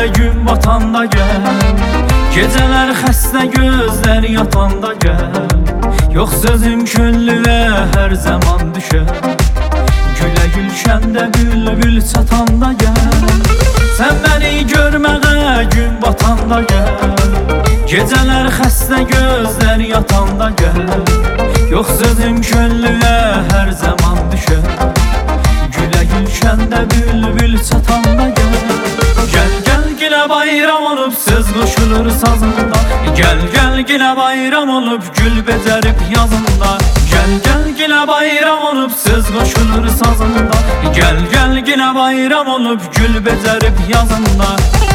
gün batanda gel. Geceler xəstə gözler yatanda gel. Yok sözüm küllüye her zaman düşer. Güle gülşende bülbül çatanda gel. Sen beni görməğə gün batanda gel. Geceler xəstə gözler yatanda gel. Yok sözüm küllüye her zaman düşer. Güle gülşende bülbül çatanda gel. Gel gel yine bayram olup söz koşulur sazında. Gel gel yine bayram olup gül becerip yazında. Gel gel yine bayram olup söz koşulur sazında. Gel gel yine bayram olup gül becerip yazında.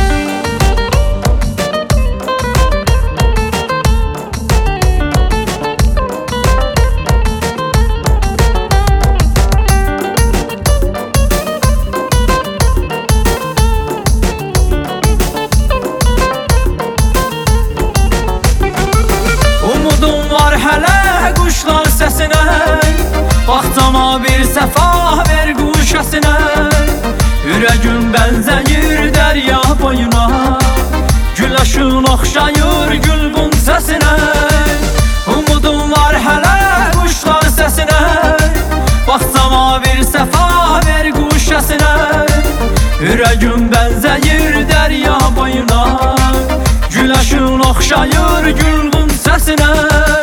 Hələ quşlar səsinə, baxtama bir səfa ver quş əsinə. Ürəgüm bənzəyir dərya boyuna, güləşin oxşayır gülbün səsinə. Umudum var hələ quşlar səsinə, baxtama bir səfa ver quş əsinə. Ürəgüm bənzəyir dərya boyuna, güləşin oxşayır gülbün səsinə.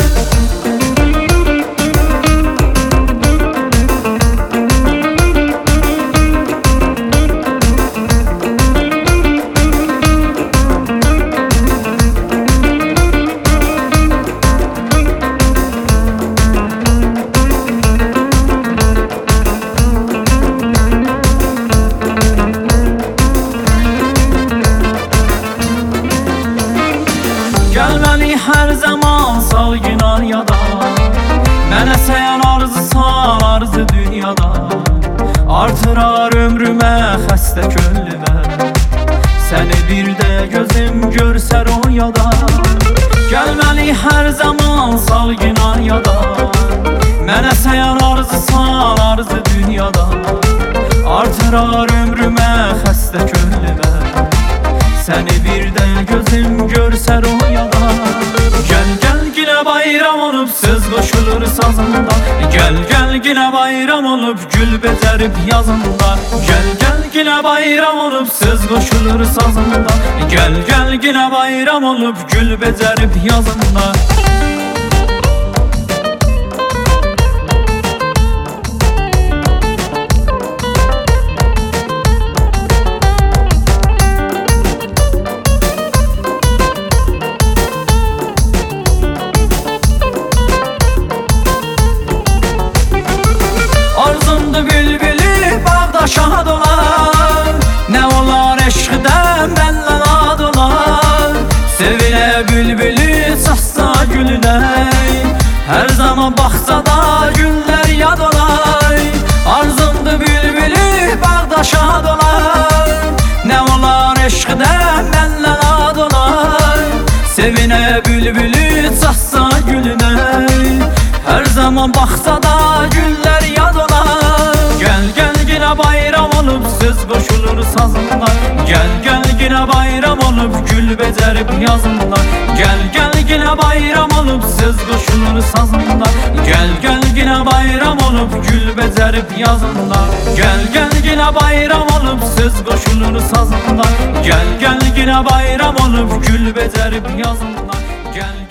Gəlməli hər zaman sağ günar yada. Mənə səyən arzusan arzu dünyada. Artırar ömrümə xəstə könlümə. Səni bir də gözüm görsər o yada. Gəlməli hər zaman sağ günar yada. Mənə səyən arzusan arzu dünyada. Artırar ömrümə xəstə könlümə. Səni bir də gözüm görsər o yada. Gel gel yine bayram olup söz koşulur sazında. Gel gel yine bayram olup gül becerip yazında. Gel gel yine bayram olup söz koşulur sazında. Gel gel yine bayram olup gül becerip yazında. Bülbülü bağda şad olar. Ne olar eşqdən bənlənad olar. Sevilə bülbülü çatsa gülüney. Her zaman baxsada günlər yad olar. Arzumdu bülbülü bağda şad olar. Ne olar eşqdən bənlənad olar. Sevilə bülbülü çatsa gülüney. Her zaman baxsada günlər yad olar. Gel gel yine bayram olup söz koşulur sazında. Gel gel yine bayram olup gül becerip yazında. Gel gel yine bayram olup söz koşulur sazında. Gel gel yine bayram olup gül becerip yazında. Gel gel yine bayram olup söz koşulur sazında. Gel gel yine bayram olup gül becerip yazında. Gel